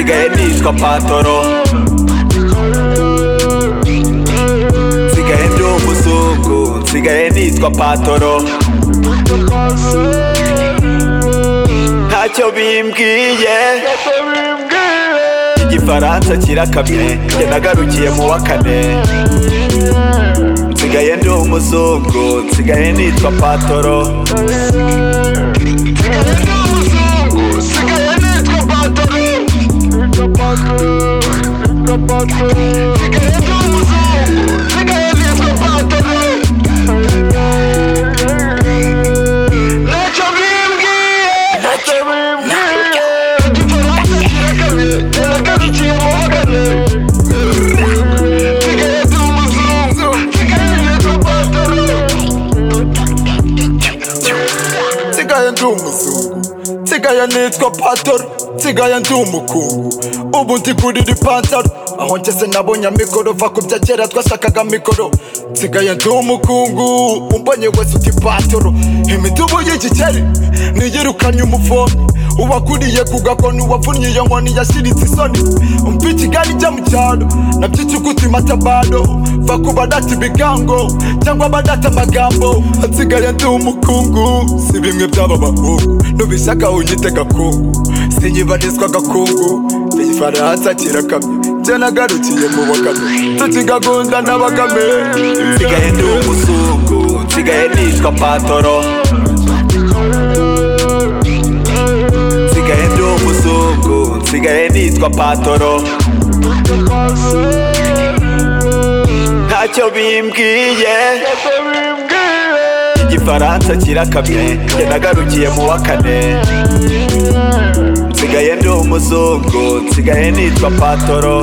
nsigaye nitwa patoro, nsigaye ndi umuzungu, nsigaye nitwa patoro. Ntacyo bimbwiye, igifaransa kirakamye, njye nagarukiye mu wa kane. Nsigaye ndi umuzungu, nsigaye nitwa patoro. Nsigaye ndi umuzungu, nsigaye nitwa patoro, nsigaye ndi umukungu, ubu ndi kurira ipantaro. Aho ngeze nabonye amikoro, va ku bya kera twashakaga mikoro. Nsigaye ndi umukungu, umbonye wese uti patoro. Imitubu y'igikeri niyirukanye umuvomyi, uwakuriye ku gakoni, uwapfunnye iyo nkoni yashiritse isoni. Umva Kigali ijya mu cyaro, naby'icyuguti matabaro. Va ku badata ibigango cyangwa badata amagambo. Nsigaye ndi umukungu, si bimwe by'aba bahungu, nubishaka unyite gakungu, sinyibarizwa gakungu. Igifaransa kirakamye, njye nagarukiye mu wa kane, tukigagunda n'abagame. Nsigaye ndi umuzungu, nsigaye nitwa patoro, nsigaye ndi umuzungu, nsigaye nitwa patoro. Ntacyo bimbwiye, igifaransa kirakamye, njye nagarukiye mu wa kane. Nsigaye ndi umuzungu, nsigaye nitwa patoro.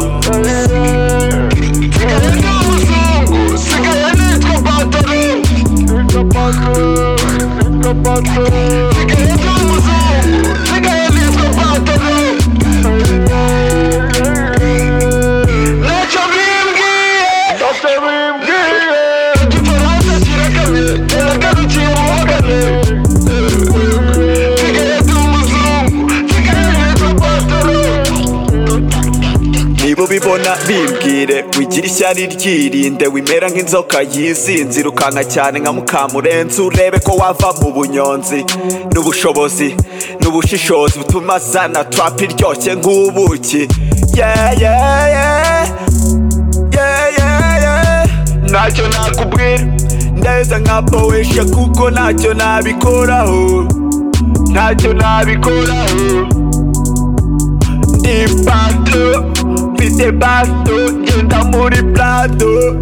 Niba ubibona bimbwire, wigira ishyari ryirinde, wimera nk'inzoka yizinze, irukanka cyane nka Mukamurenzi, urebe ko wava mu bunyonzi. N'ubushobozi n'ubushishozi butuma sana trap iryoshye nk'ubuki. Yeah, yeah, yeah. Yeah, yeah, yeah. Ntacyo nakubwira, ndeza nka poesha kuko ntacyo nabikoraho, ntacyo nabikoraho. Ndi pato, mfite basto, ngenda muri plato.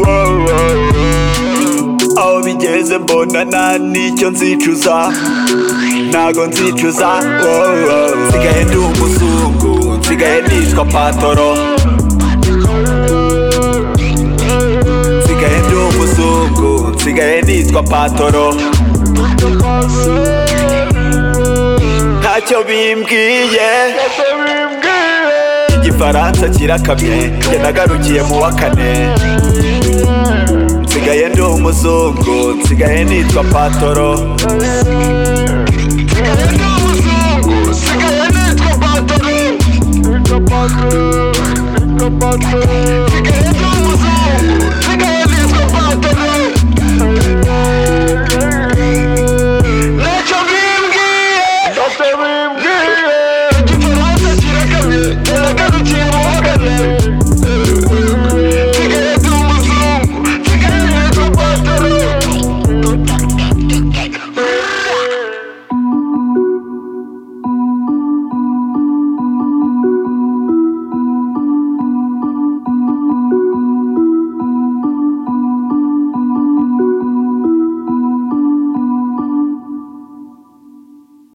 Aho bigeze mbona nta n'icyo nzicuza, ntago nzicuza. Nsigaye ndi umuzungu, nsigaye nitwa patoro, nsigaye ndi umuzungu, nsigaye nitwa patoro. Ntacyo bimbwiye, igifaransa kirakamye, njye nagarukiye mu wa kane. Nsigaye ndi umuzungu, nsigaye nitwa patoro. Nsigaye nitwa patoro.